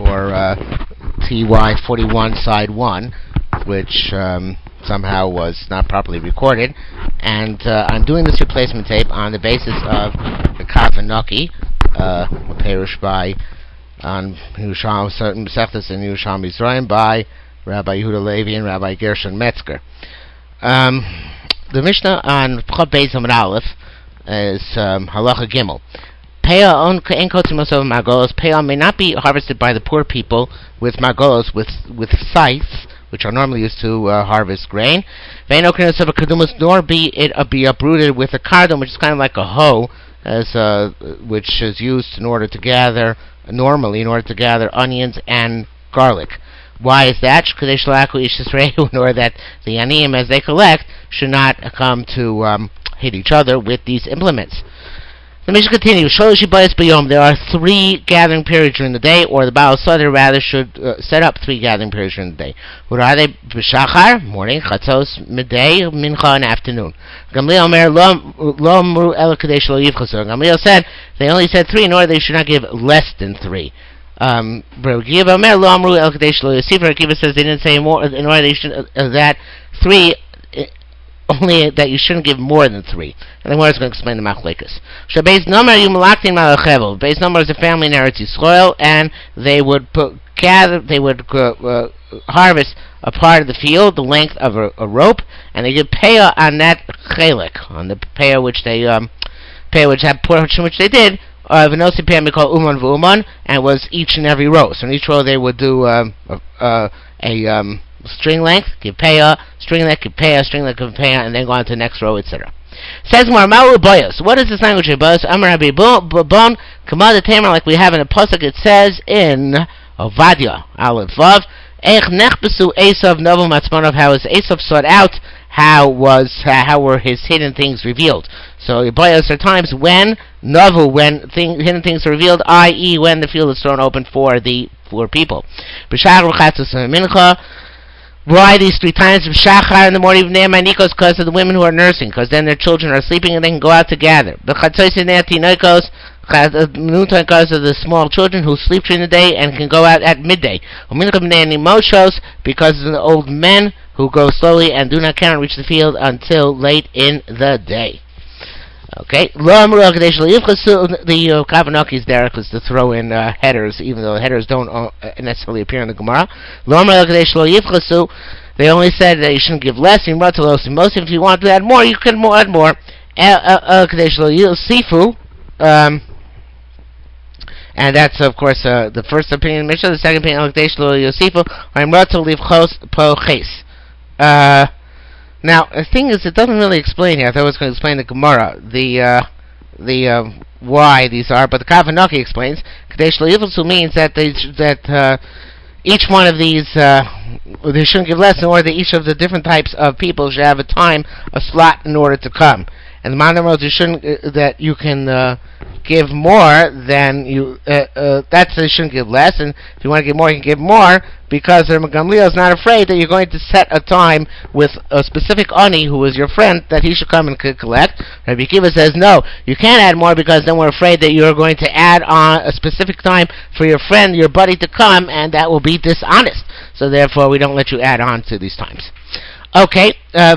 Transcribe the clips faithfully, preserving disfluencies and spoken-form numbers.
for uh, T Y forty-one side one, which um, somehow was not properly recorded, and uh, I'm doing this replacement tape on the basis of the Kavanoki, uh, a parish by on Yerushalmi certain Mesechtas in Yerushalmi Mizraim by Rabbi Yehuda Levi and Rabbi Gershon Metzger. Um, the Mishnah on Pchot Beis Amud Aleph is um, Halacha Gimel. Peah Peah may not be harvested by the poor people with margolos, with with scythes, which are normally used to uh, harvest grain. Nor be it uh, be uprooted with a kardom, which is kind of like a hoe, as uh, which is used in order to gather normally in order to gather onions and garlic. Why is that? In order that the aniyim, as they collect, should not come to um, hit each other with these implements. The Mishnah continues. There are three gathering periods during the day, or the Baal Sadr rather should uh, set up three gathering periods during the day. What are they? B'shachar, morning, chatzos, midday, mincha, and afternoon. Gamliel said they only said three, in order they should not give less than three. Um, Akiva says they didn't say more, in order they should uh, that three. Only that you shouldn't give more than three. And then where's going to explain the machlekes. Beis Nomer you malaktin malachevel. Beis Nomer is a family in Eretz Yisrael, and they would put, gather, they would uh, uh, harvest a part of the field, the length of a, a rope, and they give peah on that chelik, on the peah which they um, peah which had portion which they did. V'nosi peah we call uman v'uman, and it was each and every row. So in each row they would do um, a, a, a um. string length, give peah, string length, give peah, string length, give peah, and then go on to the next row, et cetera. Says more, Ma'u Boyos. What is this language of Boyos? Amar Rabbi Bon, Kamad Tamer, like we have in a pasuk. It says in Ovadia, Aleph Vav, Eich Nechbesu Esav Novel Matzmonov. How is Esav sought out? How was uh, how were his hidden things revealed? So Boyos are times when Novel, when thing, hidden things are revealed, that is, when the field is thrown open for the for people. B'shachar Chatzos Mincha. Why these three times of Shachar in the morning of Ne'emanikos? Because of the women who are nursing, because then their children are sleeping and they can go out to gather. Because of the small children who sleep during the day and can go out at midday. Because of the old men who go slowly and do not cannot reach the field until late in the day. Okay, the uh, Kavanaki is there because to throw in uh, headers, even though headers don't uh, necessarily appear in the Gemara. They only said that you shouldn't give less. Most, if you want to add more, you can more, add more. Sifu, um, and that's of course uh, the first opinion. Mishnah. The second opinion, uh Now, the thing is, it doesn't really explain here. I thought I was going to explain the Gemara, the uh, the uh, why these are, but the Kavanaki explains. Kadesh Le'Yivlsu means that they that uh, each one of these uh, they shouldn't give less, in order that each of the different types of people should have a time, a slot in order to come. And the Manam you shouldn't uh, that you can uh, give more than you. Uh, uh, that's you shouldn't give less, and if you want to give more, you can give more, because the Gamliel is not afraid that you're going to set a time with a specific ani who is your friend that he should come and collect. Rabbi Akiva says no, you can't add more, because then we're afraid that you're going to add on a specific time for your friend, your buddy, to come, and that will be dishonest. So therefore, we don't let you add on to these times. Okay, uh,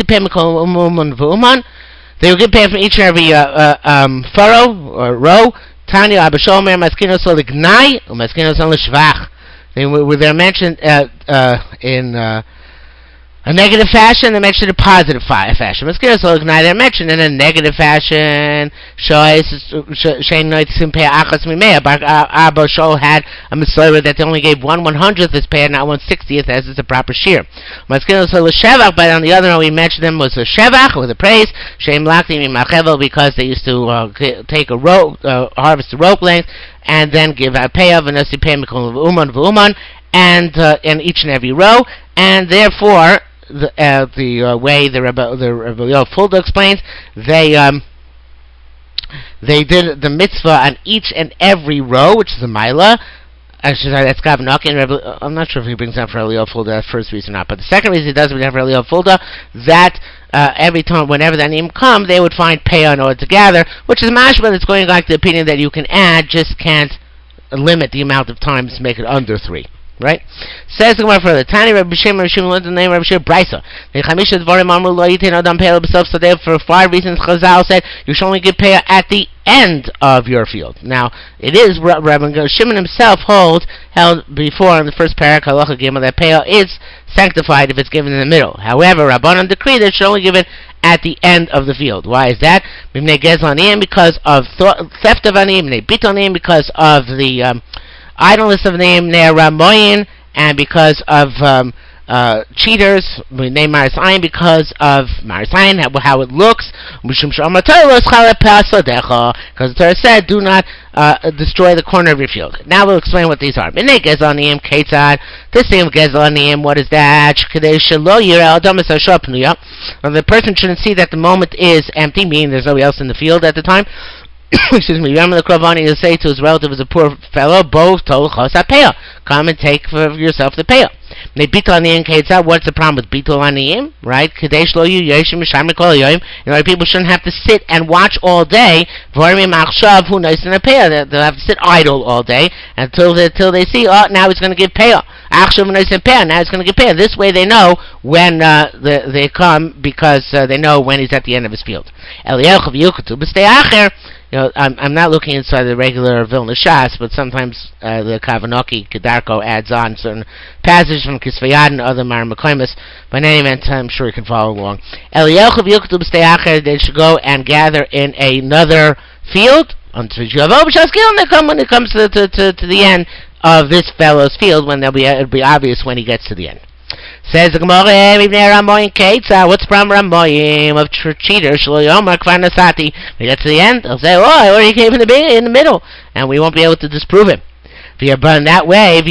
they will give pay from each and every uh, uh, um, furrow or row. Tanya Abashomer Maskinos Olignai Maskinos Olishvach. They were they're mentioned uh, uh, in uh, a negative fashion. They're mentioned in a positive fi- fashion. Maskinos Olignai, they're mentioned in a negative fashion. Shein Noit Simpei Achas Mimea. But Abba Shol had a Messiah that they only gave one one hundredth as pay, not one sixtieth as is a proper shear. Maskinos Olishvach, but on the other hand, we mentioned them was a Shevach, with a praise. Shein Laktim Imachevel, because they used to uh, take a rope, uh, harvest a rope length, and then give a payoff and nasi pay mikol uman v'uman, and uh, in each and every row, and therefore the uh, the uh, way the Rebbe the Rebbe Fulda explains, they um they did the mitzvah on each and every row, which is a milah. Actually, that's Kavanaki, and Rebbe, I'm not sure if he brings up for Eliyahu Fulda that first reason or not, but the second reason he does bring up for Eliyahu Fulda, that uh, every time, whenever the name come, they would find pay in order to gather, which is mashma that's going like the opinion that you can add, just can't limit the amount of times to make it under three. Right? Says the Gemara further. Tani Rabbi Shimon, Rabbi Shimon learned the name Rabbi Shimon Brisa. The Chamisha Dvarim Amru Lo Yitin Adam Peah B'Sof. So there, for five reasons, Chazal said you should only give Peah at the end of your field. Now, it is Rabbi Shimon himself holds held before in the first parak Halacha Gimel that Peah is sanctified if it's given in the middle. However, Rabbanan decree that it should only give it at the end of the field. Why is that? Because of theft of anim, bitonim, because of the um, idleness of name near Ramoyin, and because of um, uh, cheaters, we name Marisayin because of Marisayin, how, how it looks. Because the Torah said, do not uh, destroy the corner of your field. Now we'll explain what these are. This name Gezanim, what is that? The person shouldn't see that the moment is empty, meaning there's nobody else in the field at the time. Excuse me, Yom Lekrovani will say to his relative as a poor fellow, Bo told Chosat Peah, come and take for yourself the Peah. What's the problem with Bitul Aniyim? Right? In order people shouldn't have to sit and watch all day. They'll have to sit idle all day until they, until they see, oh, now he's going to give Peah. Now he's going to give Peah. This way they know when uh, the, they come, because uh, they know when he's at the end of his field. You know, I'm, I'm not looking inside the regular Vilna Shas, but sometimes uh, the Kavanoki Kedarko adds on certain passages from Kisvayad and other Mar Mekoimus. But in any event, I'm sure you can follow along. They should go and gather in another field until you have come when it comes to, to, to, to the end of this fellow's field, when they'll be, it'll be obvious when he gets to the end. Says the Gemara, what's the problem Ramoyim of cheaters? We get to the end, they'll say, oh, I already came in the, in the middle, and we won't be able to disprove him. That way,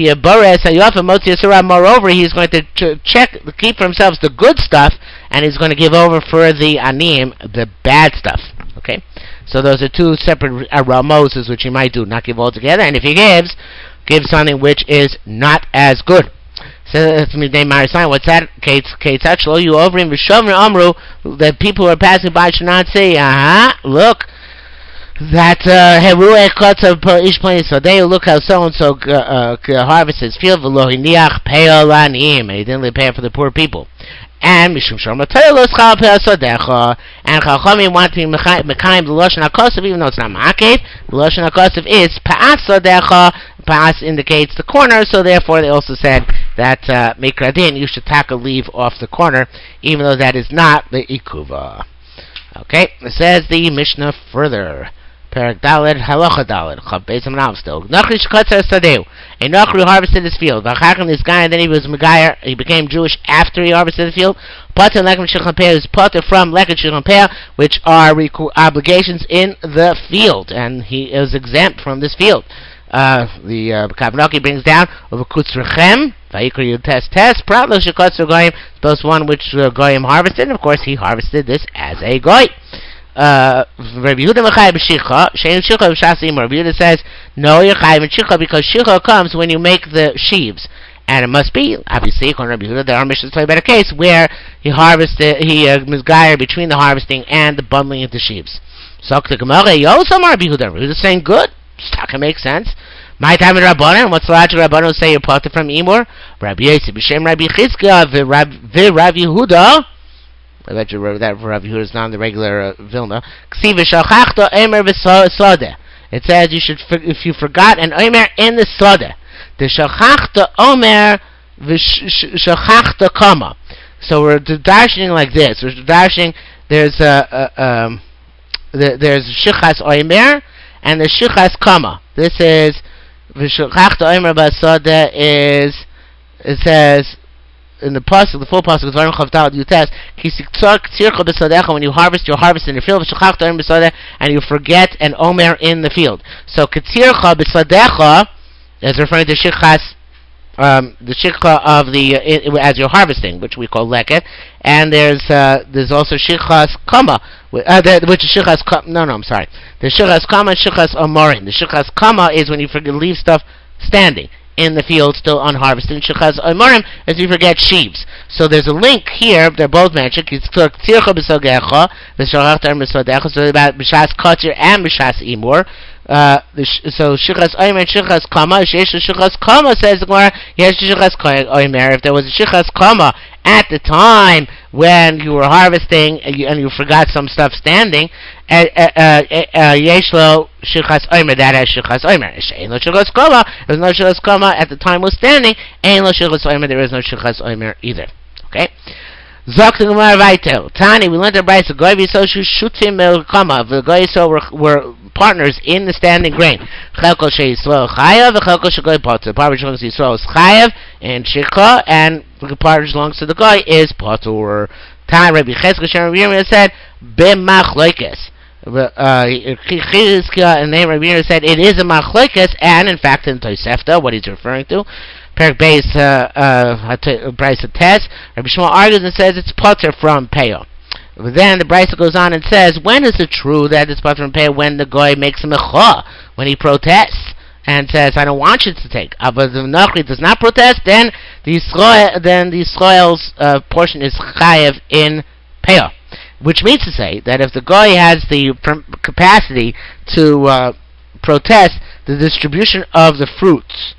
moreover, he's going to ch- check, keep for himself the good stuff, and he's going to give over for the anim, the bad stuff. Okay? So those are two separate uh, ramoses which he might do, not give all together, and if he gives, give something which is not as good. So that's me name Marisayin. What's that? Kate Lo you over him Vishovner Amru, the people who are passing by should not say, aha, uh-huh, look, that Herueh Kotzav Ish Plani, so they look how so and so harvests his field, Velohiniach Peolanim, and he didn't pay for the poor people. And Mishum Shom Mataylos Chal Peosadecha, and Chachamim want to be Mekayim the Lashon HaKosav, even though it's not Ma'akev, the Lashon HaKosav is Pa'asadecha. Pa'as indicates the corner, so therefore they also said that uh, Mikradin, you should tack a leave off the corner, even though that is not the Ikuva. Okay, it says the Mishnah further. Perak Daled, Halacha Daled, Chav Beis Amnav still. Nachri Shkotzer Sadeu. A Nachri harvested his field. V'achachem this guy, and then he was Megayer, he became Jewish after he harvested the field. Potter Lekem Shulchan Peah is potter from Lekem Shulchan Peah, which are recu- obligations in the field, and he is exempt from this field. Uh, the uh, Kavanoki brings down over Kutzrechem, Vayikra Test Test, Pratlo Shekotzer Goyim, both one which uh, Goyim harvested, and of course he harvested this as a Goy. Uh, Rabbi Yehuda Mechai B'Shicha, Shein Shicha B'Shas Imor. Rabbi Yehuda says, no, you're Chai B'Shicha, because Shicha comes when you make the sheaves. And it must be, obviously, according to Rabbi Yehuda, there are missions play better case, where he harvested, he uh, misguided between the harvesting and the bundling of the sheaves. So, the Gemara, yo, some Rabbi Yehuda. Rabbi Yehuda saying, good, stuff can make sense. My time in Rabbanan, what's the logic of Rabbanan say you're parted from Imor? Rabbi Yosef, B'Shem Rabbi Chizkiah, V'Rav Yehuda, I bet you wrote that for Rav Yehuda is not in the regular uh, Vilna. It says you should, if you forgot an omer in the soda, the shachachta omer v'shachachta kama. So we're dashing like this. We're dashing. There's a, a um, the, there's shichas omer and the shichas kama. This is v'shachachta omer b'soda is, it says in the pasuk, the full pasuk, Dvarim Chavdal Yutes, when you harvest, you harvest in your field, and you forget an omer in the field. So Ketzircha b'sadecha is referring to shichas, um, the shikha of the uh, it, as you're harvesting, which we call leket, and there's uh, there's also shichas kama, uh, the, which is shichas kama. No, no, I'm sorry. The shichas kama, shichas omorin. The shichas kama is when you forget leave stuff standing in the field, still unharvested. Shechaz Omorim, as you forget sheaves. So there's a link here, they're both mentioned. It's Tzircha B'Sogecha, the Shachachtar B'Sogecha, so about B'Shas Kotzir and B'Shas Imor. Uh, the sh- so Shichas Omer, Shichas Kama, Shesh Shichas Kama, says the Gemara, yes, Shichas Omer. If there was a Shichas Kama at the time when you were harvesting and you, and you forgot some stuff standing, Yeshlo Shichas Omer, that has Shichas Omer. Ain't no Shichas Kama, there's no Shichas Kama at the time was standing, ain't no Shichas Omer, there is no Shichas Omer either. Okay? Zok the Gemara Vaitel. Tani, we learned the Brayso. Goy v'Yisrael shutim el Kama. The Goy Yisrael were, were partners in the standing grain. Chelko she Yisrael chayav, and Chelko she Goy potter. Part which belongs to Yisrael is chayav and shikha, and the part which belongs to the Goy is potter. Tani, Rabbi Cheskel Shem Rabbi Yirmiyah said, b'machloikes. Uh, Chizkiah and name Rabbi Yirmiyah said it is a machlokes, and in fact in Tosefta, what he's referring to, Perak Beis Brisa Tes, Rabbi Shmuel argues and says it's potter from Peo. But then the Brisa goes on and says, when is it true that it's potter from Peo? When the Goy makes a mecha, when he protests and says, I don't want you to take. Uh, but the Nachri does not protest, then the Yisrael, then the Yisrael's uh, portion is chayev in Peo. Which means to say that if the Goy has the capacity to uh, protest the distribution of the fruits,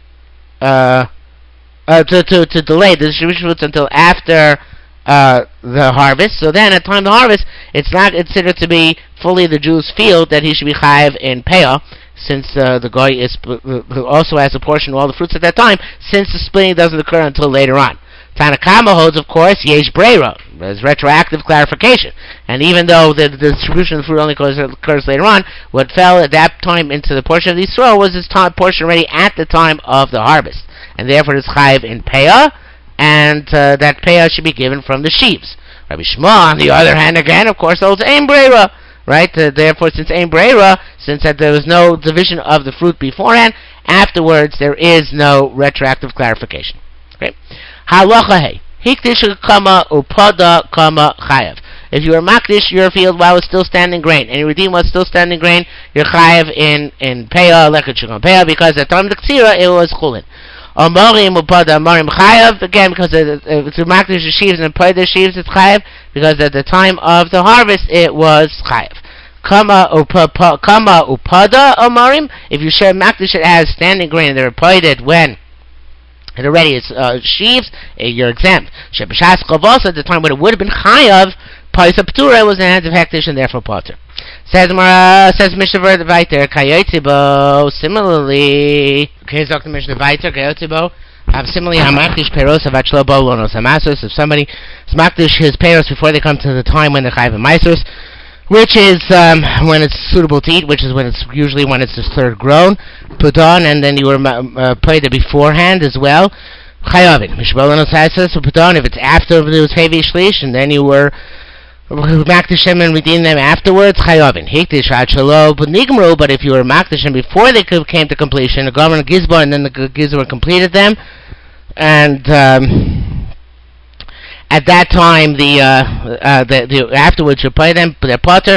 uh, uh, to, to to delay the distribution of fruits until after uh, the harvest, so then at the time of the harvest, it's not considered to be fully the Jew's field that he should be chayev in Peah, since uh, the Goy is uh, also has a portion of all the fruits at that time, since the splitting doesn't occur until later on. Tanakama holds, of course, yesh breira, as retroactive clarification. And even though the, the distribution of the fruit only occurs, occurs later on, what fell at that time into the portion of the Yisrael was this time, portion already at the time of the harvest. And therefore it's chayiv in Peah, and uh, that Peah should be given from the sheaves. Rabbi Shmuel, on the other hand, again, of course, holds ein breira, right? Uh, therefore, since ein breira, since that there was no division of the fruit beforehand, afterwards there is no retroactive clarification. Okay? Halacha hey, hikdish kama upada kama chayav. If you are makdish your field while it's still standing grain, and you redeem what's still standing grain, you're chayav in in peah lekachukam peah, because at the time of the ksira it was chulin. Amorim upada amorim chayav, again because if you makdish the sheaves and pay the sheaves it's chayav, because at the time of the harvest it was chayav. Kama upada kama upada amorim. If you share makdish it as standing grain, they're appointed when and already it's uh, sheaves, uh, you're exempt. Shebashas Chavos, at the time when it would have been Chayav, Paisa P'tura was in the hands of Hektish and therefore Potter. Says Mara, says Mishnah Vayter, Kayotzibo, similarly, okay, Dr. Mishnah Vayter, Kayotzibo, have similarly Hamakdish Peros of Achlo Bolonos Hamasos, if somebody Smakdish his Peros before they come to the time when they're Chayav and Maisos, which is um, when it's suitable to eat, which is when it's usually when it's the third grown, put on, and then you were uh, played it beforehand as well. Chayavin, Mishbalanos Hasos, put on if it's after it was heavy shlish, and then you were makdishem and redeemed them afterwards. Chayavin, hikdish hachalo, but nigmru. But if you were makdishem before they came to completion, the government gizbar, and then the gizbar completed them, and. Um, At that time, the uh, uh, the, the afterwards you pay them their potter.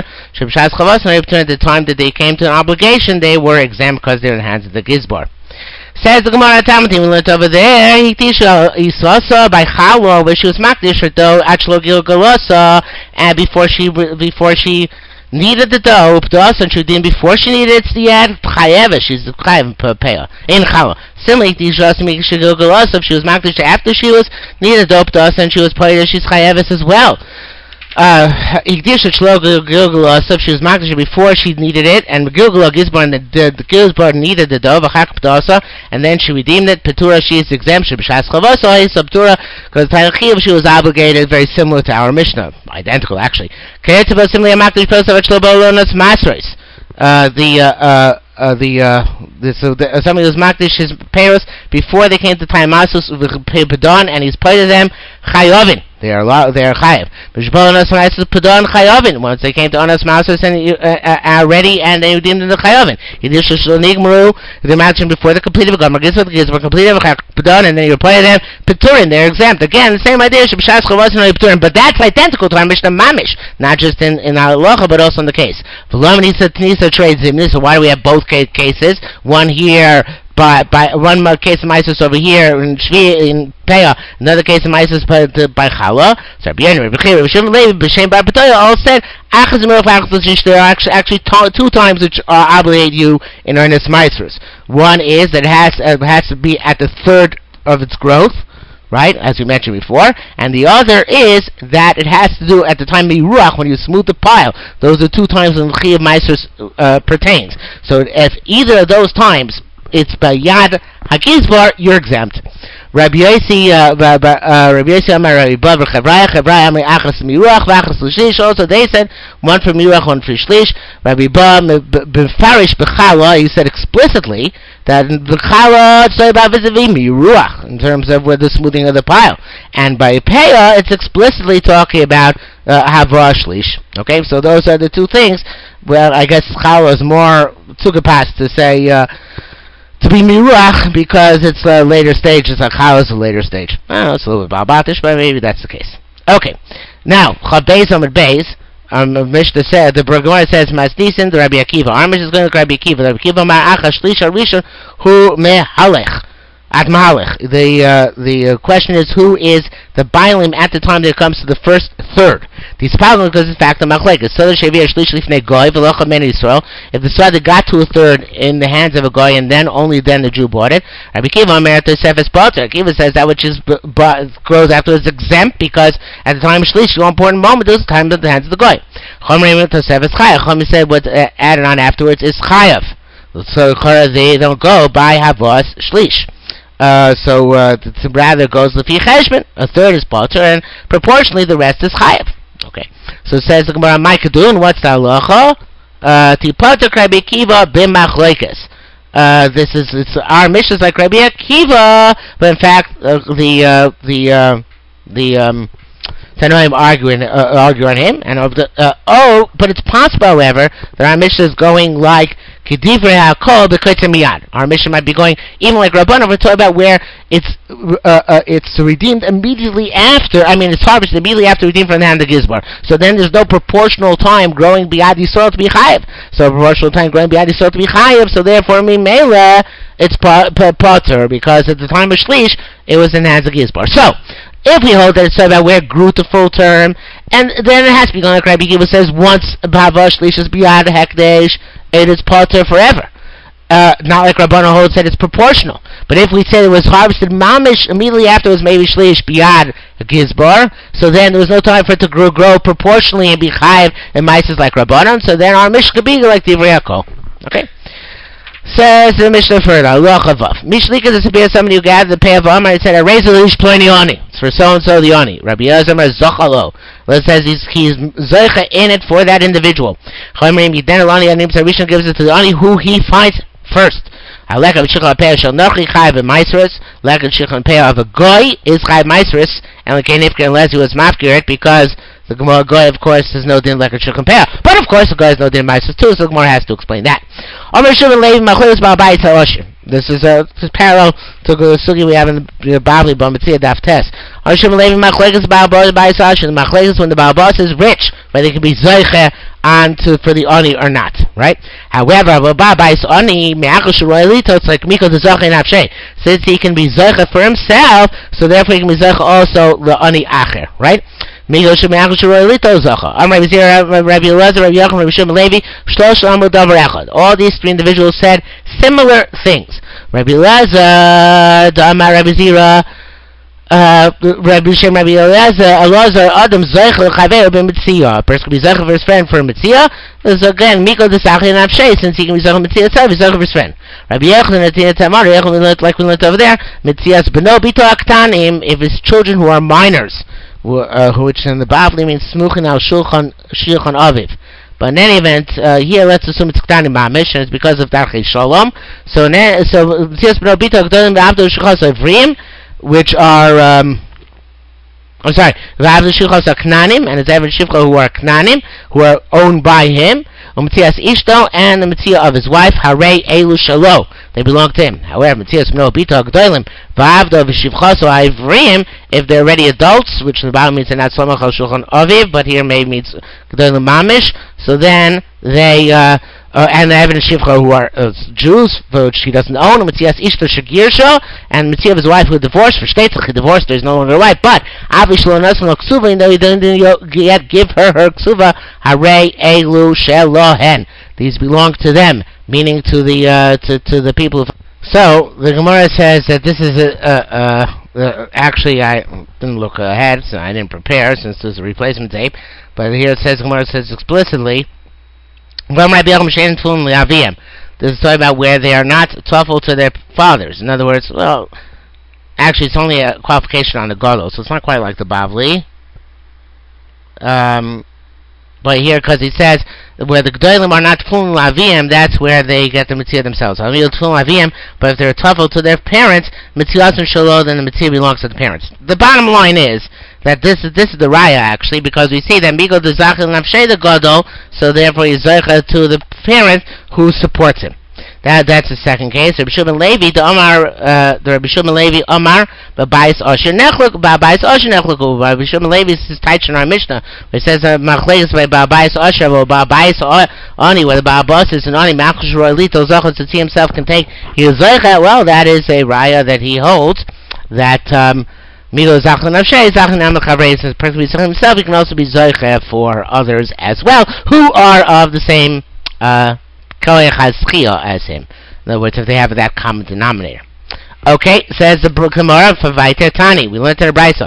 At the time that they came to an obligation, they were exempt because they're in the hands of the gizbar. Says the Gemara Talmudim, we learned over there. Hiktisha Isasa by Chalwa, where she was makdish her dough achlo gilgalasa, and before she before she needed the dough, and she did before she needed it. The ad chayeva, she's chayev peah in Chalwa. Similarly, if she was makdish after she was needed dope to us, and she was played, she's chayeves as well. Uh, if she was makdish before she needed it, and Gilgula Gizbar the the Gizbar needed the dough, and then she redeemed it. Petura, she is exempt. Because she was obligated, very similar to our Mishnah, identical actually. Similarly, makdish uh, the uh, uh, Uh, the uh, this uh, the, uh, somebody was makdish his parents before they came to time masus pedon, and he's played to them chayovin. They are they are chayav. Pedon chayovin. Once they came to onas masus and uh, uh, ready, and they redeemed them to chayovin. He did nigmaru. They matched before the completed gomer gizva the gizva completed pedon, and then you play them peturin. They're exempt. Again, the same idea. Shebshas chavos no peturin, but that's identical to our Mishnah mamish, not just in in halacha but also in the case. V'lo nisa nisa trades zimni. So why do we have both cases? One here by by one case of Maisus over here in Shvi in Peah, another case of Maisus by, by Chala. So Rabbi Yehuda, Rabbi Chiya, Rabbi Shimon Levi, B'Shem Bar Patoya all said Achaz Milch Achaz L'Shish. There are actually, actually t- two times which uh, obligate you in earnest Maisus. One is that it has uh, has to be at the third of its growth, right, as we mentioned before, and the other is that it has to do at the time of Ruach, when you smooth the pile. Those are two times when the Chi of Maisus uh, pertains. So if either of those times it's by Yad HaGizbar, you're exempt. Rabbi Yossi, uh, Rabbi Yossi Amar Rabbi Bav Chavraya, Chavraya Amar Achas Miruach, V'Achas L'Shlish. Also, they said one for Miruach, one for Shlish. Rabbi Bav B'Farish B'Chala, he said explicitly that the Chala it's about vis-a-vis Miruach in terms of with the smoothing of the pile, and by Peah it's explicitly talking about uh, Havra Shlish. Okay, so those are the two things. Well, I guess Chala is more tukapas to say. Uh, To be miruach because it's a later stage. It's a chala is a later stage. Well, it's a little bit balbatish, but maybe that's the case. Okay, now Chav Beis Amud Beis. Um, Mishnah said the Gemara says Masnisin the Rabbi Akiva. Our Mishnah is going to Rabbi Akiva. The Rabbi Akiva Mar Acha Shlish Rishon Hu Mehalech at Mahalech. The uh, the uh, question is who is the Bailim at the time that it comes to the first third. These problems because in fact the Machlekes. So the Shavir Shlish Lifnei Goy V'Locha Men Yisrael. If the Swadha got to a third in the hands of a Goy and then only then the Jew bought it. Rabbi Akiva Omer Tosefes Poter. Akiva says that which is b- b- grows after is exempt because at the time of Shlish, the important moment is the time of the hands of the Goy. Chomrim Tosefes Chayav. Chomrim said what uh, added on afterwards is Chayav. So they don't go by Havos Shlish. Uh, so uh, to rather goes Lefi Cheshbon. A third is Poter, and proportionally the rest is Chayav. Okay. So it says the Gemara, Maikadun, what's the halacha? Ti Poter Rabbi Akiva b'machlekes. Uh, this is it's our mission is like Rabbi Akiva, but in fact uh, the uh, the uh, the um, Tanoim arguing uh, argue on him, and of the uh, oh, but it's possible, however, that our mission is going like Kedivrei HaKol b'Kotzei Miyad. Our mission might be going even like Rabbanan. We're talking about where it's uh, uh, it's redeemed immediately after. I mean, it's harvested immediately after redeemed from the hand of Gizbar. So then there's no proportional time growing beyond Yisrael to be chayiv. So proportional time growing beyond Yisrael to be chayiv. So therefore, Mimela, it's Poter because at the time of Shlish it was in the hands of Gizbar. So if we hold that it's about where it grew to full term, and then it has to be going like Rabbi Akiva says, once Bava Shlish is beyond Hekdesh, it is Poter forever. Uh, not like Rabbanan holds that it's proportional. But if we say it was harvested mamish immediately after it was maybe Shlish beyond Gizbar, so then there was no time for it to grow, grow proportionally and be chayiv and mices like Rabbanan, so then our Mishnah could be like Divrei HaKol. Okay? Says the Mishnah further, Allah Chavav. Mishlika is to somebody who gathered the pay of Amar and said, I raise the leash plenty oni. It's for so and so the oni. Rabbi Yazamar Zochalo. Well, it says he's, he's Zoicha in it for that individual. Chomrim Yiden Elani Anim Sarishon gives it to the oni who he finds first. Halek of Shechon Pei shall nochi chayiv b'maisrus. Lek of Shechon Pei of a goy is chayiv maisrus, and like Nifka unless he was mafkir it because the Gemara Goy, of course, is no din like a Shulchan Peah. But, of course, the Goy is no din Maisus too, so the Gemara has to explain that. This is a this is parallel to the sugi we have in the Bavli, Bamitzia, Daf Tes. The Machlekes when the Baal Bas is rich, whether it can be Zoiche on to, for the Oni or not, right? However, it's like Miko the Zoche Nafshe. Since he can be Zoiche for himself, so therefore he can be Zoiche also the Oni Acher, right? All these three individuals said similar things. Rabbi Elazar, Rabbi Zira, Rabbi Shem, Rabbi Elazar, Elazar, Adam, Zeichel, Chaver, b'Mitzia. A person can be Zeichel for his friend for Mitzia. This is again Miko the Sachi and Avshay, since he can be Zeichel Mitzia itself, he's Zeichel for his friend. Rabbi Yechon, Natina Tamar, Yechon, like we learned over there, Mitzias Beno Bito Aktanim, if his children who are minors. Uh, which in the Bavli means Smuchin al Shulchan Shulchan Aviv. But in any event, uh, here let's assume it's Ktani Mamish, and it's because of Darchei Shalom. So, so which are, um, I'm sorry, Knanim, and it's Evan Shivcha who are Knanim, who are owned by him. Umtzias Ishto and the Mitzia of his wife, Harei Elu Shalo. They belong to him. However, Mitzias Mno Bito Gdoilim, Vavdo Vishivchaso Ivrim, if they're already adults, which in the Bible means they're not Slomach al Shulchan Aviv, but here maybe means Gdoilim Mamish, so then they uh, Uh, and the Evan and Shivcha, who are uh, Jews, which he doesn't own, and Mitzias Ishta Shagirsha, and Mitzias of his wife who divorced, for Shtetzach, he divorced, there's no longer a wife, but Avishlo Nasan Ksuva, even though he didn't yet give her her Ksuva, Hare Elu Shelohen. These belong to them, meaning to the uh, to, to the people. Who... So, the Gemara says that this is a, uh, uh, actually, I didn't look ahead, so I didn't prepare, since there's a replacement tape, but here it says, the Gemara says explicitly, this is talking about where they are not tafel to their fathers. In other words, well, actually it's only a qualification on the gadol, so it's not quite like the Bavli. Um, but here, because he says where the gedolim are not tefillin l'avim, that's where they get the mitzvah themselves. But if they're tafel to their parents, mitzvah shelo, then the mitzvah belongs to the parents. The bottom line is that this is this is the raya actually, because we see that Migo the Zachel Nafshe the Gadol, so therefore he's Zaycha to the parent who supports him. That that's the second case. Rabbi Shimon Levi the Omar uh, the Rabbi Shimon Levi Omar Babais Osher Nechluk Babais Osher Nechluk. Rabbi Shimon Levi is tight in our Mishnah. It says Machlekes by Babais Osher or Babais Oni, where the Babas is an Oni Machlosh Roilito Zachel to see himself can take. He is Zaycha. Well, that is a raya that he holds that. Um, Milo Zachan Nafshay, Zachan Amakavre says perfectly himself, he can also be Zoicha for others as well, who are of the same Koyach HaZchiyah as him. In other words, if they have that common denominator. Okay, says the Gemara for Vaiter Tani. We learned in the Brisa.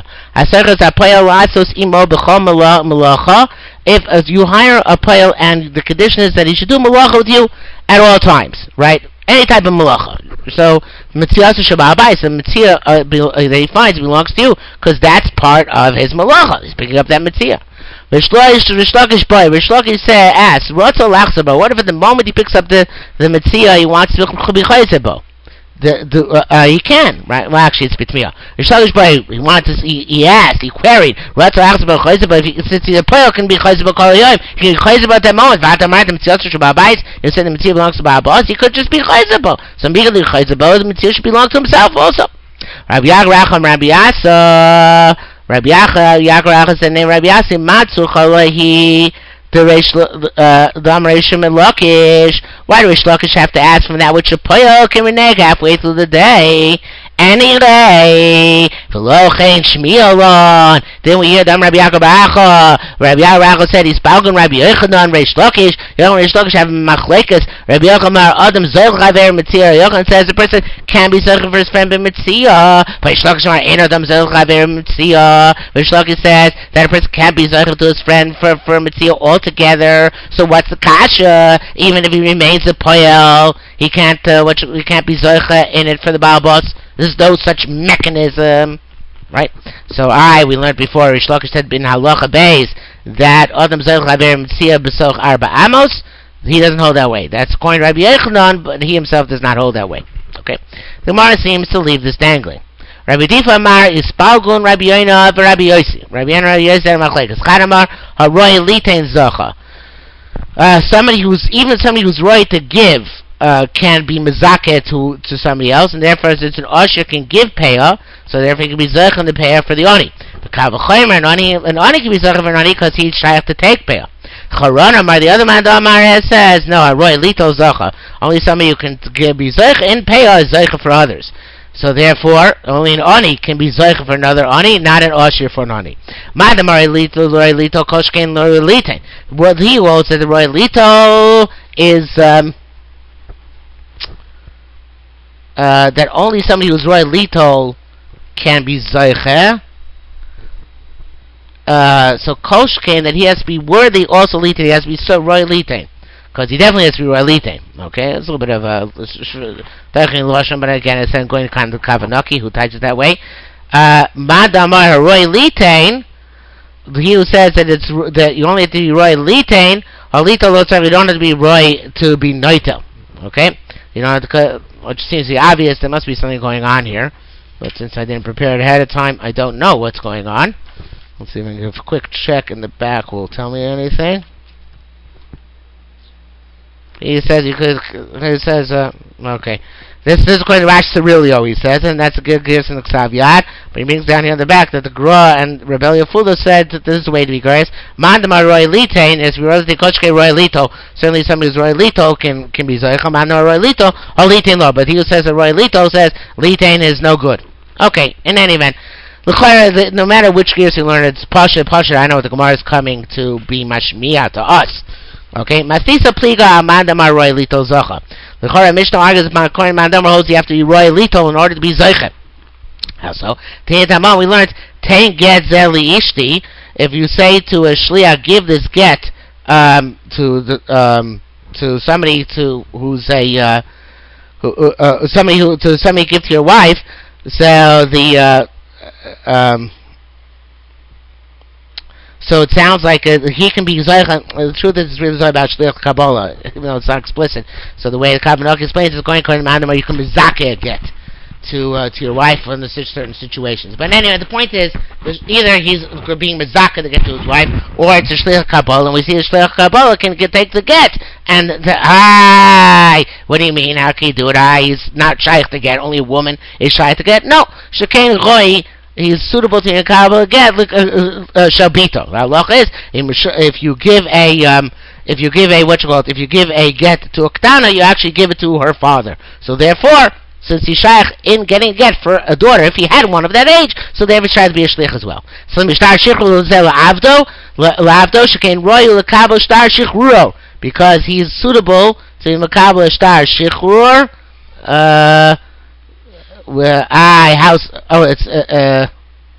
If uh, you hire a poel and the condition is that he should do malacha with you at all times, right? Any type of malacha. So, Mitzvah Shabbat the Mitzvah uh, that he finds belongs to you, because that's part of his malacha. He's picking up that Mitzvah. Rishlakish boy, Rishlakish asks, what if at the moment he picks up the, the Mitzvah, he wants to be chayzebo? The, the, uh, uh, he can, right? Well, actually, it's Bitmiya. Rishlakish boy, he wanted to, he, he asked, he queried, since the poel can be chayzebo kol yoyim, he can be chayzebo at that moment. V'ata marta Mitzvah Shabbat Bayis, you said the Mitzvah belongs to Ba'abos, he could just be chayzebo. So, immediately chayzebo, the Mitzvah should belong to himself also. Rabbi Yagracham, Rabbi Yasa, Rabbi Yagracham said, name Rabbi Yasa, Matzu chalohi, the Reish, uh, the Amreshim and Lakish. Why do Reish Lakish have to ask from that which a poel can renege halfway through the day? Anyway, Velochein Shmielon. Then we hear them Rabbi Yaakov Acha. Rabbi Yaakov said he's spoken Rabbi Yochanan Reish Lakish. You know, Reish Lakish have machlekes. Rabbi Yochanan Adam Zoch Chaver Mitzia. Yochanan says the person can be Zoch for his friend B'Mitzia. But Reish Lakish are Ein Adam Zoch Chaver Mitzia. Reish Lakish says that a person can't be Zoch to his friend for for Mitzia altogether. So what's the kasha? Even if he remains a poel, he can't. Uh, what he can't be Zoch in it for the Baal Boss. There's no such mechanism, right? So, I we learned before, Rish Lakish said in Halacha Beis that Adam Zoch Haver Mitzia B'Soch Arba Amos. He doesn't hold that way. That's according to Rabbi Yochanan, but he himself does not hold that way. Okay, the Gemara seems to leave this dangling. Rabbi Difa Amar is Spalgun Rabbi Yoina Rabbi Yosi. Rabbi Yoina Rabbi Yosi and Machlekes. Chadamar Haroy Litain Zocha. Uh, somebody who's even somebody who's right to give. Uh, can be mezakeh to to somebody else, and therefore since an usher can give payah, so therefore he can be zech on the payah for the oni. The kavachomer, an oni, an oni can be zech for an oni because he's trying to take payah. Charonamar, the other man Damar says, no, a roy lito zacha. Only somebody who can give, be zech in payah is zech for others. So therefore, only an oni can be zech for another oni, not an usher for an oni. Madamar lito roy lito koshkein roy lito. What he holds that the roy lito is um. Uh, that only somebody who's roy litol can be zayche. Uh, so koshken, that he has to be worthy also litain. He has to be so roy litain, because he definitely has to be roy litain. Okay, it's a little bit of a but again, it's going to kind of Kavanaki who types it that way. Madamar uh, roy litain. He who says that it's that you only have to be roy litain or litol lotzar, you don't have to be roy to be noitel. Okay, you don't have to. Which seems to be obvious, there must be something going on here. But since I didn't prepare it ahead of time, I don't know what's going on. Let's see if I can give a quick check in the back. Will tell me anything? He says you could. He says, uh, okay. This, this is according to Rash Cirilio, he says, and that's a good gives in the Ksav Yad. But he brings down here on the back that the Gra and Rebellia Fuda said that this is the way to be grace. Mandamar Roy Litain is the Kochke Roy Lito. Certainly somebody who's Roy Lito can, can be Zoicha. Mandamar Roy Lito or Litain Lo. But he who says that Roy Lito says Litain is no good. Okay, in any event. No matter which gears you learn, it's Pasha, Pasha. I know the Gemara is coming to be Mashmiya to us. Okay, Mastisa Pliga Mandamar Roy Lito Zocha. The Chora Mishnah argues upon Kohen Mandamar holds you have to be Roy Lito in order to be Zocha. How so? We learned Ten Get Zeli Ishti. If you say to a Shliach, give this get um, to the um, to somebody to who's a uh, who, uh, somebody who to somebody give to your wife. So the uh, um, so it sounds like uh, he can be Zoich. The truth is, it's really about Shliach Kabbalah, even though it's not explicit. So the way the Kabbalah explains is going to Mandamar, you can be Zakeh get to uh, to your wife in the certain situations. But anyway, the point is, either he's being Mizaka to get to his wife, or it's a Shliach Kabbalah, and we see the Shliach Kabbalah can get, take the get. And the, hi, what do you mean? How can you do it? Ah, he's not shaykh to get. Only a woman is shaykh to get. No, Shekain Roy, he's suitable to your Kabbalah get. Look, Shabito. The halacha is, if you give a um, if you give a what you call it, if you give a get to a Ketana, you actually give it to her father. So therefore, since he's shaykh in getting a get for a daughter, if he had one of that age, so they have tried to be a shlich as well. So mishtar shichru la'avdo la'avdo shekain roy l'kabo shtar shichruro, because he is suitable to be makabo shtar shichrur. Uh, where I house. Oh, it's uh,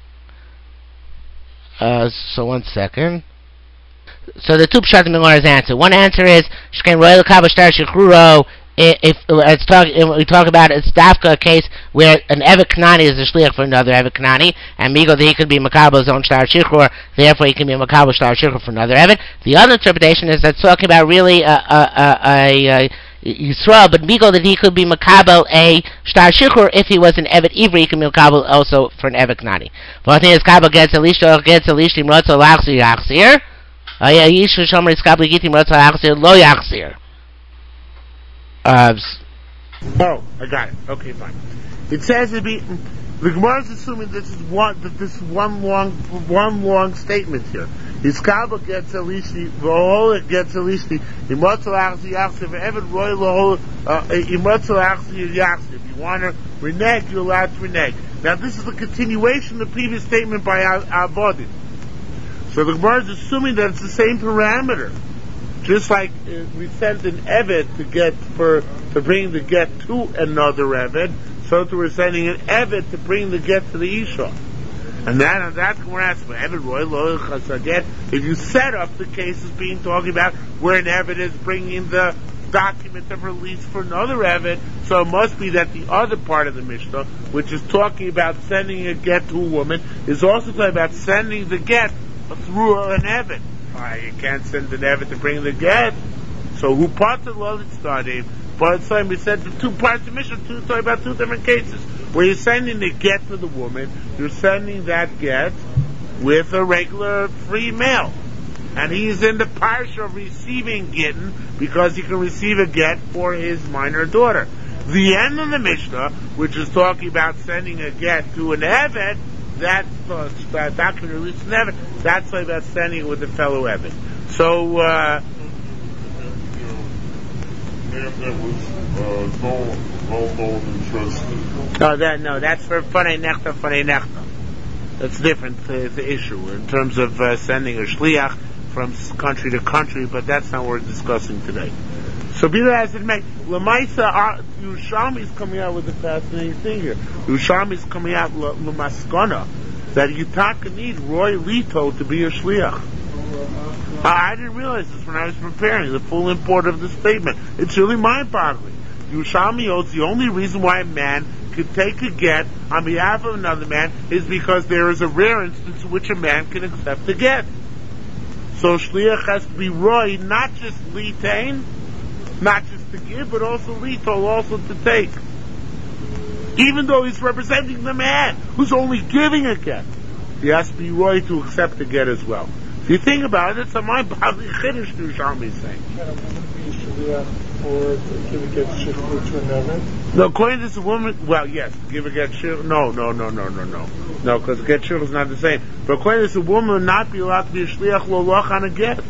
uh, uh. So one second. So the two pshat in Gemara's answer. One answer is shekain roy l'kabo shtar shichruro. If it's talk, we talk about it's dafka a case where an Evet Kanani is a shliach for another Evet Kanani, and Migo that he could be Makabel's own Shtar Shichur, therefore he can be Makabel Shtar Shichur for another Evet. The other interpretation is that's talking about really a, a, a, a, a Yisrael, but Migo that he could be Makabel a Shtar Shichur if he was an Evet Ivri, he can be Makabel also for an Evet Kanani. But I think it's Kabel gets at least gets at least Imrotzo Lachsir Yachsir. Yishu Shomer is Kabel Gitim Rotzo Lachsir Lo Yachsir. Uh, oh, I got it. Okay, fine. It says to be the Gemara is assuming this is one that this is one long one long statement here. Iskaba gets at least the Vahol gets at least the Imotzel Achzi Yachsi for Evan Roy Lahol Imotzel Achzi Yachsi. If you want to renege, you're allowed to renege. Now this is the continuation of the previous statement by Avodim. So the Gemara is assuming that it's the same parameter. Just like uh, we sent an Evet to get for to bring the get to another Evet, so too we're sending an Evet to bring the get to the Isha. And that and that's what we're asking. Evet Roy Lo Chasaget. If you set up the case as being talking about where an Evet is bringing the document of release for another Evet, so it must be that the other part of the Mishnah, which is talking about sending a get to a woman, is also talking about sending the get through an Evet. Uh, you can't send an Evet to bring the get. So who parts of Lolit started? But it's like we said the two parts of Mishnah, two talking about two different cases. Where you're sending the get to the woman, you're sending that get with a regular free mail. And he's in the parsha of receiving gittin because he can receive a get for his minor daughter. The end of the Mishnah, which is talking about sending a get to an Evet, that's uh, document release an Evet, that's like about sending it with a fellow Evet. So, uh, that was uh, no, no, no interested. No, that no, that's for Fanei Nechta, Fanei Nechta. That's different. Uh, the issue in terms of uh, sending a shliach from country to country, but that's not what we're discussing today. So be that as it may, Lamaisa Yerushalmi is coming out with a fascinating thing here. Yerushalmi is coming out Lamaskana that Yitaka need Roy Lito to be a shliach. I didn't realize this when I was preparing the full import of the statement. It's really mind-boggling. Yerushalmi holds the only reason why a man could take a get on behalf of another man is because there is a rare instance in which a man can accept a get. So shliach has to be Roy, not just litain, not just to give, but also lito, also to take. Even though he's representing the man who's only giving a get, he has to be Roy to accept the get as well. If you think about it, it's a mind-boggling chiddush Yerushalmi is saying. Can a woman be shliach or give a get shliach to another? No, according to this woman, well, yes, give a get shliach. No, no, no, no, no, no. No, because get shluch is not the same. But according to a woman would not be allowed to be a shliach loloch on a get.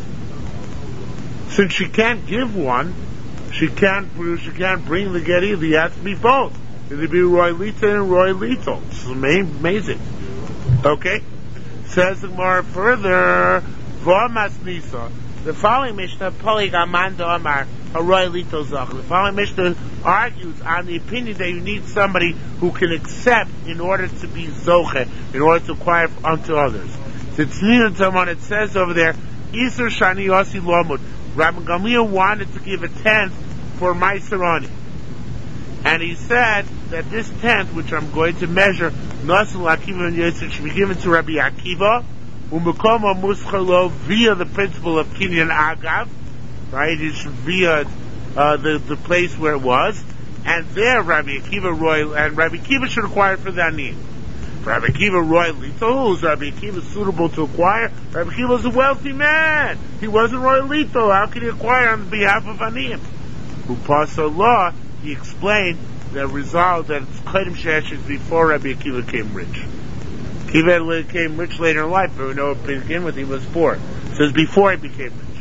Since she can't give one, she can't she can't bring the get either. You have to be both. It'd be Roy Lita and Roy Lito. This is amazing. Okay? Says the Gemara further, V'amas Nisa. The following Mishnah, Polig Amanda Amar, Roy Lito Zach. The following Mishnah argues on the opinion that you need somebody who can accept in order to be Zoche, in order to acquire unto others. The Tzniun Tamon, it says over there, Isur Shani Yosi Lomud. Rabbi Gamliel wanted to give a tenth for Maiserani. And he said that this tenth, which I'm going to measure, Nasul Akiva and Yosef, should be given to Rabbi Akiva, Umekoma Muschalo, via the principle of Kinyan Agav, right? It's via uh, the, the place where it was. And there, Rabbi Akiva Roy, and Rabbi Akiva should acquire for the Anim. Rabbi Akiva royally, so who's Rabbi Akiva suitable to acquire? Rabbi Akiva was a wealthy man. He wasn't royally, though. How could he acquire on behalf of Aniyim? Who passed a law, he explained that resolved that it's Kedem Sheshes before Rabbi Akiva became rich. Akiva became rich later in life, but we know to begin with he was poor. It says before he became rich.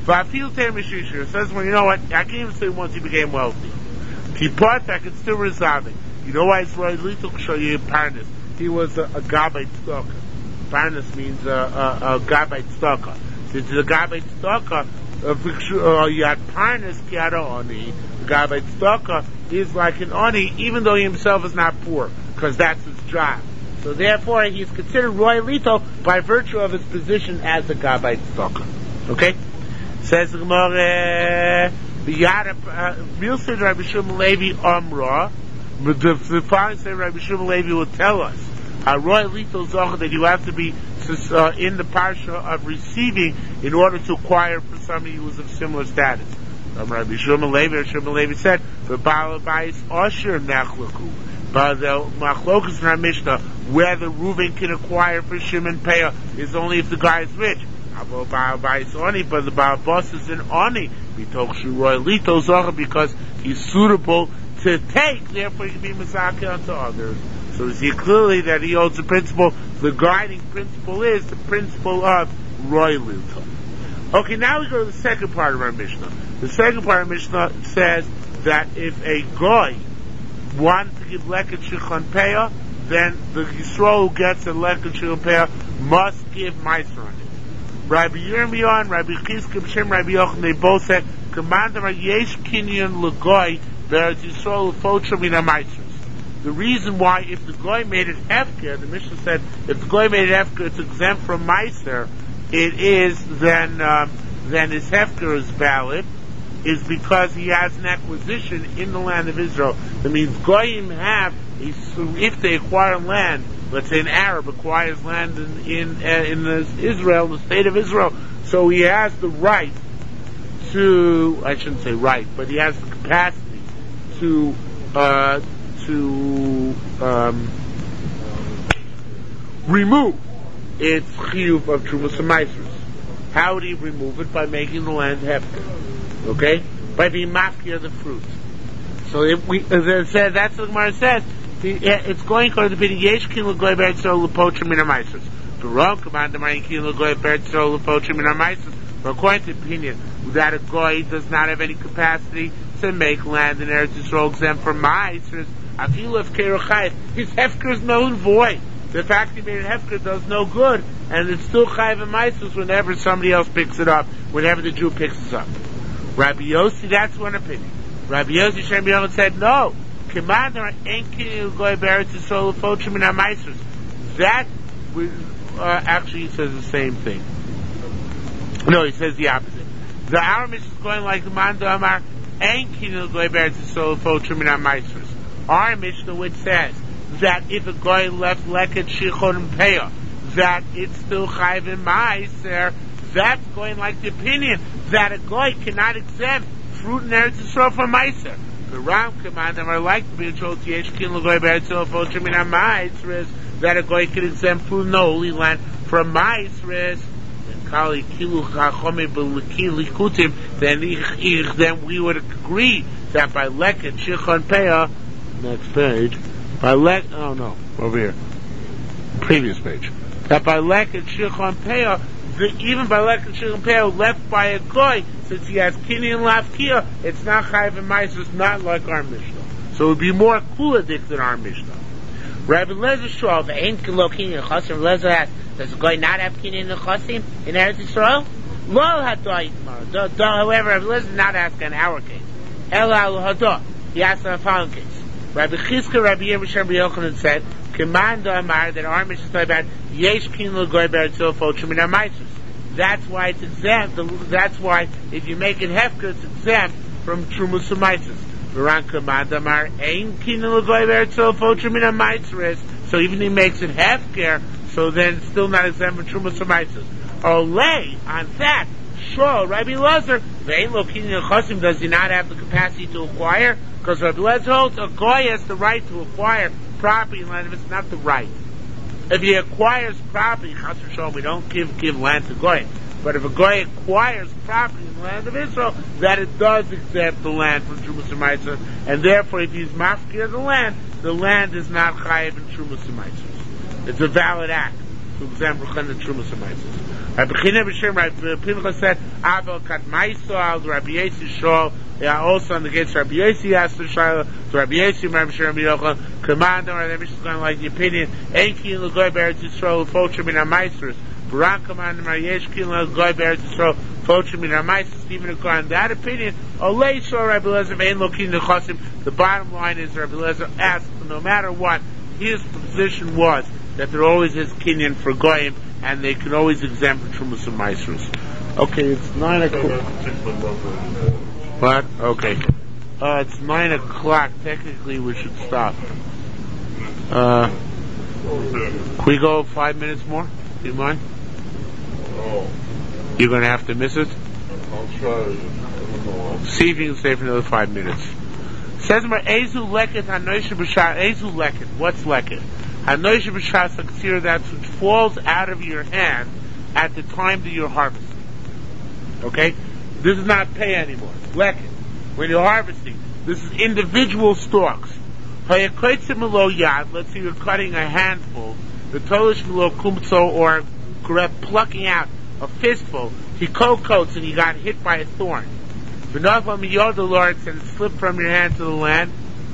It says, well, you know what? I can't even say once he became wealthy. He part I can still resolve it. You know why it's royally to show you Parnas? He was a, a Gabbai Tzedakah. Parnas means a, a, a Gabbai Tzedakah. Since the Gabbai Tzedakah, uh, you had Parnas Kiara Oni. The Gabbai Tzedakah is like an Oni, even though he himself is not poor, because that's his job. So therefore, he is considered Roy Lito by virtue of his position as a Gabbai Tzedakah. Okay? Says the Gemara, Milsid Rabbi Shimon Levi Amra. The following say Rabbi Shimon Levi will tell us how Roy Lito Zocha that you have to be uh, in the parsha of receiving in order to acquire for somebody who is of similar status. Um, Rabbi Shimon Levi, Rabbi Shimon Levi said, "The Baal Bayis Asher Nachlaku." But the Machlokas in our Mishnah, where the Reuven can acquire for Shimon Peah is only if the guy is rich. But the Baal Boss is an Oni because he's suitable to take, therefore he can be Mizaki unto others. So we see clearly that he holds the principle, the guiding principle is the principle of royalty. Okay, now we go to the second part of our Mishnah. The second part of our Mishnah says that if a guy wants to give Leket Shulchan Peah, then the Yisrael who gets a Leket Shulchan Peah must give Meiser on it. Rabbi Yirmiyah and Rabbi Chizkiah B'Shem Rabbi Yochanan, they both said, "Command Yesh Kinyan L'Goy Be'eretz Yisrael L'Fotra Min HaMaisros." The reason why, if the Goy made it Hefker, the Mishnah said, if the Goy made it Hefker, it's exempt from Meiser, it is, then, um, then his Hefker is valid, is because he has an acquisition in the land of Israel. That means Goyim have, if they acquire land, let's say an Arab acquires land in in, uh, in the Israel, the state of Israel, so he has the right to, I shouldn't say right, but he has the capacity to uh, to um, remove its chiyuv of Trumas and Maasros. How would he remove it? By making the land hefker. Okay? By being mafkir the fruits. So if we, as I said, that's what the Gemara says. It's going according to the Yesh Kin L'Goy Beretz Yisrael L'Potra Min HaMaisros. The wrong command the Mayin Kin L'Goy Beretz Yisrael L'Potra Min HaMaisros. But according to the opinion that a Goy does not have any capacity to make land in Eretz Yisrael exempt from Maisros, Afilu Hefker Chayv, his Hefker is null and void. The fact he made it Hefker does no good, and it's still Chayv and Maisros whenever somebody else picks it up, whenever the Jew picks it up. Rabbi Yossi, that's one opinion. Rabbi Yossi Shem Yochanan said no. That uh, actually he says the same thing. No, he says the opposite. The our Mishnah is going like the Manda Amar our Mishnah which says that if a guy left Leket Shulchan Peah, that it's still Chayv and Meiser, that's going like the opinion that a guy cannot exempt fruit and Eretz Yisrael from Meiser. The Ram command them are like to be told Yesh Kin L'Goy Beretz Yisrael L'Fotra Min HaMaisros, that a guy can exempt fruit in the Holy Land from Maisros. And Kali Kilu Chachomim B'Liki Likutim, then then we would agree that by Leket Shulchan Peah, next page, by Lek, oh no, over here. previous page. That by leket shichon peo, even by leket shichon peo left by a goy, since he has kinyan lafkia, it's not chayv and ma'aser, it's not like our Mishnah. So it would be more kuladik than our Mishnah. Rabbi Lezer Shmuel, the ain't kilo kinyan chasim. Lezer asks, does a goy not have kinyan chasim in Eretz Yisrael? Lo hadah yitmar. However, Rabbi Lezer did not ask in our case. Ela al hadah. He asked in the following case. Rabbi Chizka, Rabbi Yerush, Rabbi Yochanan said, Command Amar, that our Mishnah is about Yesh Kin L'Goy Beretzil Fochim in our Maisus. That's why it's exempt. That's why if you make it hefker, it's exempt from Trumus and Maisus. V'ran Command Amar, Ein Kin L'Goy Beretzil Fochim in our Maisus. So even if he makes it hefker, so then it's still not exempt from Trumus and Maisus. Olay, on that, sure, Rabbi Lezer, Ve'en Lo Kin L'Chosim, does he not have the capacity to acquire? Because Rabbi Lezer holds a goy has the right to acquire property and land if it's not the right. If he acquires property, Chas v'Shalom, we don't give give land to goy. But if a goy acquires property in the land of Israel, that it does exempt the land from Trumas and Maiser, and therefore, if he's mafkir the land, the land is not chayiv in Trumas and Maiser. It's a valid act to exempt from the Trumas and Maiser. Rabbi China B'Shem, Rabbi Pinchas said, Avel kat Maiso al Rabbi Yossi Shol. Yeah, also on the gates, Rabbi Yossi asked the Shiloh, to Rabbi Yossi, Rabbi Shem, Rabbi Yochanan, command them, or the Mishnah is going like the opinion, Ein Kin L'Goy Beretz Yisrael, Fochim in our Meisters. Baran command them, Yesh Kin L'Goy Beretz Yisrael, Fochim in our Meisters. Stephen according to that opinion, Olei Shor Rabbi Lezer, Ein Lo Kin L'Chosim. The bottom line is, Rabbi Lezer asked, no matter what, his position was that there always is kinyan for goyim, and they can always exempt from Trumas and Meisters. Okay, it's nine o'clock. What? Okay. Uh, it's nine o'clock. Technically, we should stop. Uh, can we go five minutes more? Do you mind? Oh. You're going to have to miss it? I'll try. See if you can stay for another five minutes. Says more, Ezu leket hanoisha b'shar. Ezu leket. What's leket? Hanoisha b'shar saksir, that's which falls out of your hand at the time that you're harvesting. Okay? This is not pay anymore. Leket. When you're harvesting, this is individual stalks. Let's say you're cutting a handful, the tolish milo kumtso, or plucking out a fistful. He coats and you got hit by a thorn. The Lord said it slipped from your hand to the land.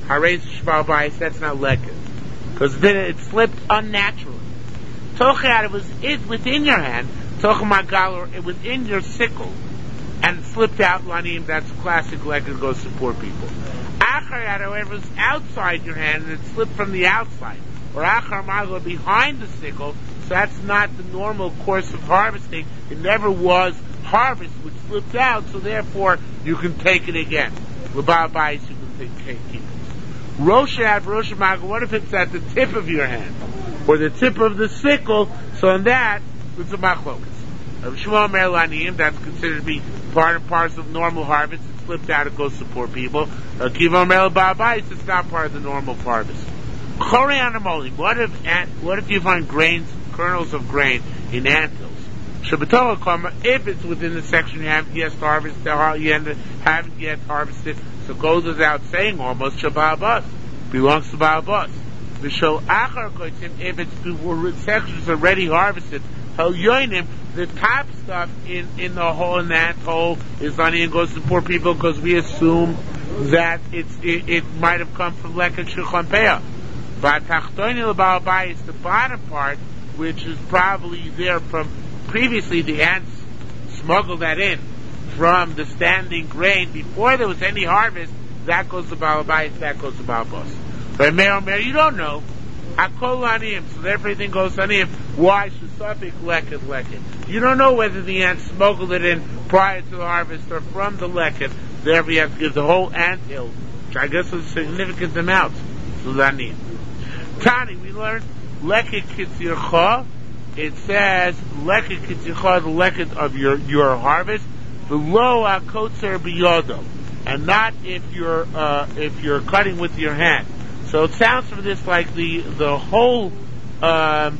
That's not leket, because then it slipped unnaturally. Tochad, it was it within your hand. Tochamagal, it was in your sickle, and it slipped out. Lanim, that's classic leket, goes to poor people. Achar, however, was outside your hand and it slipped from the outside, or achar magla, behind the sickle. So that's not the normal course of harvesting. It never was harvest, which slipped out. So therefore, you can take it again. L'ba'abais, you can take, keep it. Roshat, Roshat magla. What if it's at the tip of your hand or the tip of the sickle? So on that, it's a machlokas. Of Shmuel Mer Lanim, that's considered to be part and parcel of normal harvest. It slipped out, it goes to poor people. Kiva Mer Ba'abais, it's not part of the normal harvest. Chorianamoli, what if what if you find grains, kernels of grain in anthills? Shabbatol Kama, if it's within the section you haven't yet harvested, you haven't yet harvested, so it goes without saying almost Shabbat belongs to Ba'abas. The show Achar Koitzim, if it's sections already harvested, Yoinim, the top stuff in, in the hole, in that hole, is money and goes to poor people, because we assume that it's, it, it might have come from Leket Shulchan Peah. But Tachtoini L'Ba'abais is the bottom part, which is probably there from previously the ants smuggled that in from the standing grain before there was any harvest. That goes to Ba'abais, that goes to Ba'abas. But Meir Meir, you don't know. Akol Anim, so everything goes on him. Why should Suffolk leket leket? You don't know whether the ant smuggled it in prior to the harvest or from the leket. Therefore, you have to give the whole ant hill, which I guess is a significant amount. So that means Tani, we learned leket kitzircha. It says leket kitzircha, the leket of your your harvest, the lo akotzer biyodo, and not if you're uh, if you're cutting with your hand. So it sounds for this like the the whole um,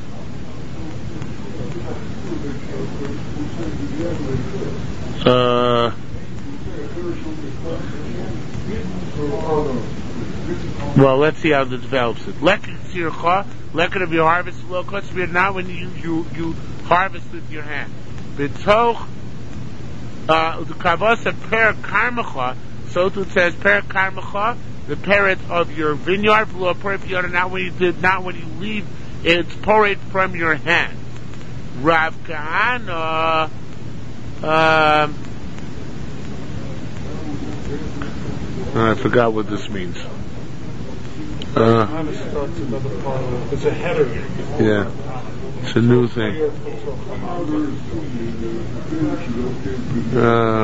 uh, well, let's see how this develops it. Leket tzircha, leket of your harvest, lo kotzvir, not when you, you, you harvest with your hand. B'toch, uh, the kavasa per karmacha, so too it says per karmacha, the parrot of your vineyard, below period, not when you did, not when you leave its porate from your hand. Rav Kahana, um, I forgot what this means. Uh, it's a header. Yeah, it's a new thing. Uh,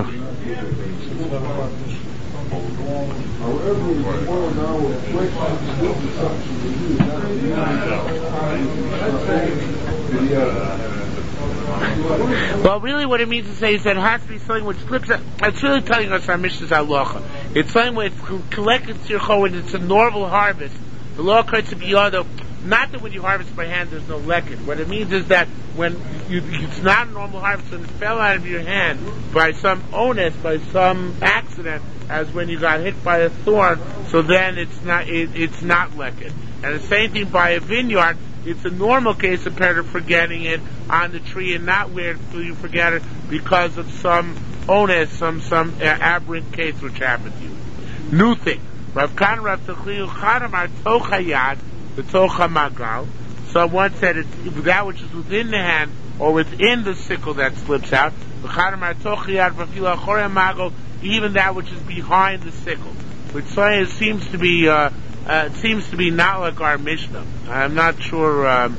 well, really what it means to say is that it has to be something which slips out. It's really telling us our Mishnah's halacha. It's something where it's collected tzircho and it's a normal harvest. The law occurs to be other. Not that when you harvest by hand there's no leket. What it means is that when you, it's not a normal harvest, when it fell out of your hand by some onus, by some accident, as when you got hit by a thorn, so then it's not it, it's not leket. And the same thing by a vineyard. It's a normal case compared to forgetting it on the tree, and not where you forget it because of some onus, some some uh, aberrant case which happened to you. New thing. Rav Kan Rav Techliu Chanamar Tochayad the Tocha Magal. So one said it's that which is within the hand or within the sickle that slips out. The Chanamar Tochayad Vafila Chorem Magal, even that which is behind the sickle, which seems to be. Uh, Uh, it seems to be not like our Mishnah. I'm not sure. Um,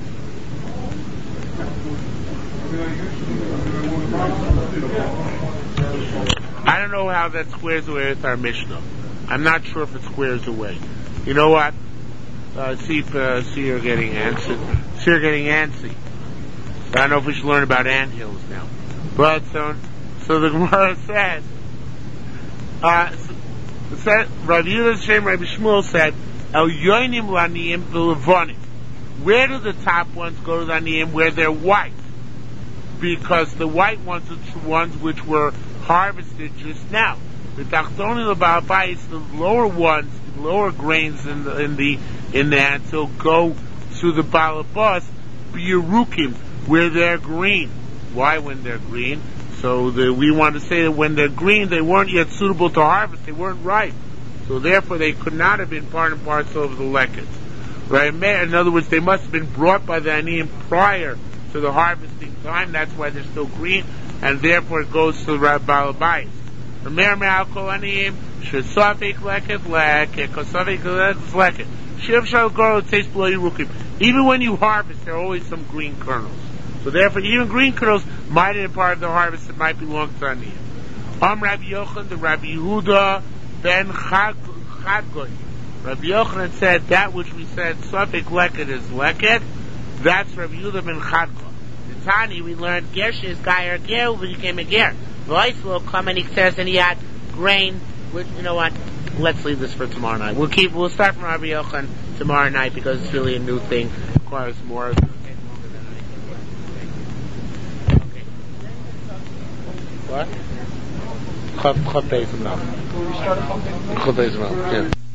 I don't know how that squares away with our Mishnah. I'm not sure if it squares away. You know what? Uh, see if uh, see you're getting antsy. See you're getting antsy. I don't know if we should learn about anthills now. But so, so the Gemara says. Uh, so, Said, Rav Yehuda's Shem Rabbi Shmuel said, El Yoinim Laniyim V'Levonim. Where do the top ones go to the Laniyim? Where they're white. Because the white ones are the ones which were harvested just now. The Tachtonim L'Ba'abayis, the lower ones, the lower grains in the, in the, in the antil go to the Balabas, B'Yerukim, where they're green. Why when they're green? So the, we want to say that when they're green, they weren't yet suitable to harvest. They weren't ripe. So therefore, they could not have been part and parcel of the lekets. Right? In other words, they must have been brought by the aniyim prior to the harvesting time. That's why they're still green, and therefore it goes to the Balabayis. Remer me'alkol aniyim shesafik leket leket kosafik leket leket shiv shal goro taste below yerukim. Even when you harvest, there are always some green kernels. So therefore, even green kernels might have been part of the harvest that might belong to Aniyim. Am Rabbi Yochanan, the Rabbi Yehuda ben Chadgoy. Rabbi Yochanan said that which we said Safek Leket is Leket. That's Rabbi Yehuda ben Chadgoy. In Tani, we learned Gersh is Gayer Ger, when he became a Ger. Voice will come and he says, and he had grain. Which, you know what? Let's leave this for tomorrow night. We'll keep. We'll start from Rabbi Yochanan tomorrow night because it's really a new thing. It requires more. What? Chot Chot Beis Mel. Chot Beis Mel. Yeah.